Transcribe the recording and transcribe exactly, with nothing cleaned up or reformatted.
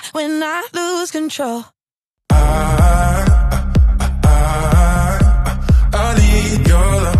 when I lose control. I, I, I, I need your love.